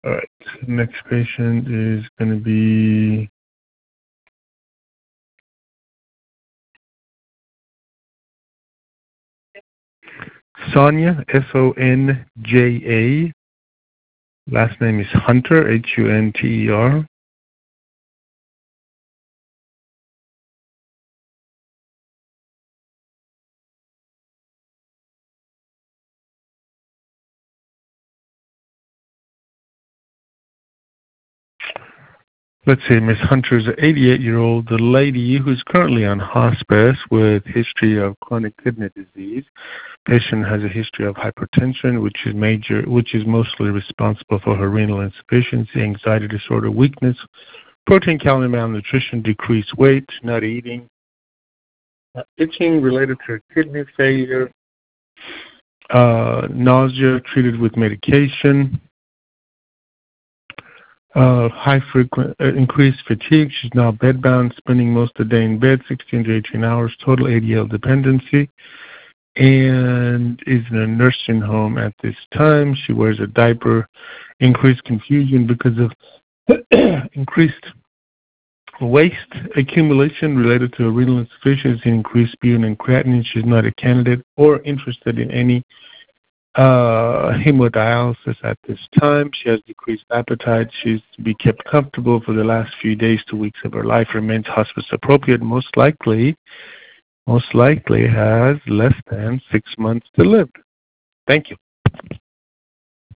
All right. Next patient is going to be Sonia, Sonja. Last name is Hunter, Hunter. Let's see, Miss Hunter is an 88-year-old lady who's currently on hospice with history of chronic kidney disease. Patient has a history of hypertension, which is mostly responsible for her renal insufficiency, anxiety disorder, weakness, protein, calorie malnutrition, decreased weight, not eating, itching related to kidney failure, nausea treated with medication, increased fatigue. She's now bedbound, spending most of the day in bed, 16 to 18 hours, total ADL dependency, and is in a nursing home at this time. She wears a diaper. Increased confusion because of increased waste accumulation related to renal insufficiency, increased sputum and creatinine. She's not a candidate or interested in any hemodialysis at this time. She has decreased appetite. She's to be kept comfortable for the last few days to weeks of her life. Remains hospice appropriate. Most likely has less than 6 months to live. Thank you.